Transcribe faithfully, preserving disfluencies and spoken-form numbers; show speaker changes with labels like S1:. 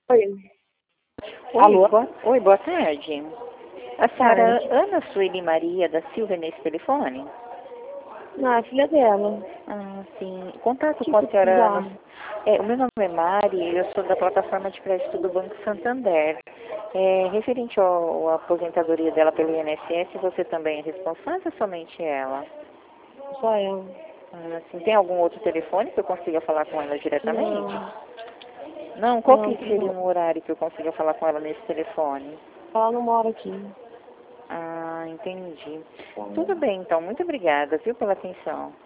S1: Oi.
S2: Oi,
S1: Alô?
S2: boa, oi, boa tarde. A senhora
S1: Tarde.
S2: Ana Sueli Maria da Silva é nesse telefone?
S1: Não, é filha dela.
S2: Ah, sim. Contato
S1: O que
S2: com a
S1: você
S2: senhora Ana.
S1: precisava?
S2: É, o meu nome é Mari e eu sou da plataforma de crédito do Banco Santander. É, referente ao, à aposentadoria dela pelo I N S S, você também é responsável ou somente ela?
S1: Só ela.
S2: Ah, sim. Tem algum outro telefone que eu consiga falar com ela diretamente?
S1: Não,
S2: Não? Qual
S1: não,
S2: que
S1: tem
S2: seria
S1: não.
S2: um horário que eu consiga falar com ela nesse telefone?
S1: Ela não mora aqui.
S2: Ah, entendi.
S1: Então,
S2: Tudo bem, então. Muito obrigada, viu, pela atenção.